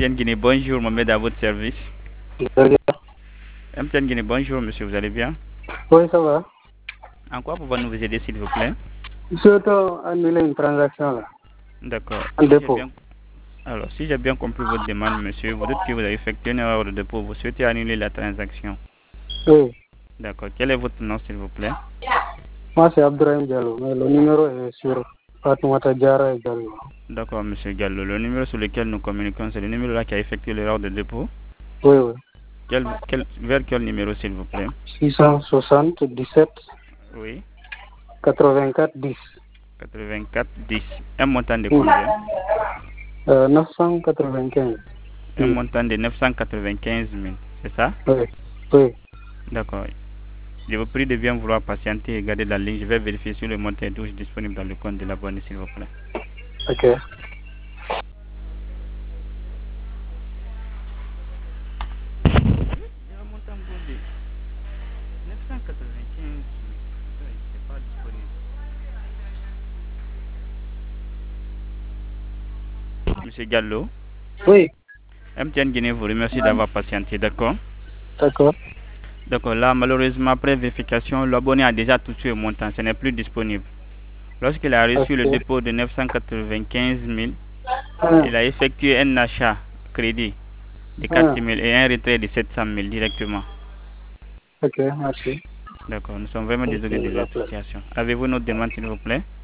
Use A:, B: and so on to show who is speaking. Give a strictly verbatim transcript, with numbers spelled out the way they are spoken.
A: M T N Guinée, bonjour, Mohamed à votre service.
B: Très bien.
A: M T N Guinée, bonjour monsieur, vous allez bien?
B: Oui, ça va.
A: En quoi pouvons-nous vous aider s'il vous plaît?
B: Surtout annuler une transaction là,
A: D'accord.
B: un
A: Si j'ai
B: dépôt.
A: bien... Alors, si j'ai bien compris votre demande, monsieur, vous dites que vous avez effectué une erreur de dépôt, vous souhaitez annuler la transaction.
B: Oui.
A: D'accord. Quel est votre nom s'il vous plaît?
B: Moi, c'est Abdourahim Diallo, mais le numéro est sur Fatoumata Diarra Diallo.
A: D'accord, monsieur Gallo. Le numéro sur lequel nous communiquons, c'est le numéro là qui a effectué l'erreur de dépôt.
B: Oui, oui.
A: Quel, quel, vers quel numéro s'il vous plaît?
B: six cent soixante-dix-sept
A: Oui.
B: quatre-vingt-quatre dix.
A: quatre-vingt-quatre dix. Un montant de
B: Hmm.
A: combien?
B: Euh, neuf cent quatre-vingt-quinze.
A: Un
B: Hmm.
A: montant de neuf cent quatre-vingt-quinze mille. C'est ça?
B: Oui. Oui.
A: D'accord. Je vous prie de bien vouloir patienter et garder la ligne. Je vais vérifier si le montant est toujours disponible dans le compte de l'abonné, s'il vous plaît.
B: Ok.
A: Il y a un montant de neuf cent quatre-vingt-quinze mille. C'est pas disponible. Monsieur Gallo,
B: Oui.
A: M T N Guinée vous remercie d'avoir patienté, d'accord?
B: D'accord.
A: D'accord, là, malheureusement, après vérification, l'abonné a déjà touché le montant, ce n'est plus disponible. Lorsqu'il a reçu le
B: Ok.
A: dépôt de neuf cent quatre-vingt-quinze mille,
B: Hmm.
A: il a effectué un achat crédit de quatre
B: Hmm.
A: mille et un retrait de sept cent mille directement.
B: Ok, merci.
A: D'accord, nous sommes vraiment
B: Ok,
A: désolés de
B: je
A: la
B: l'appelle.
A: situation. Avez-vous notre demande, s'il vous plaît?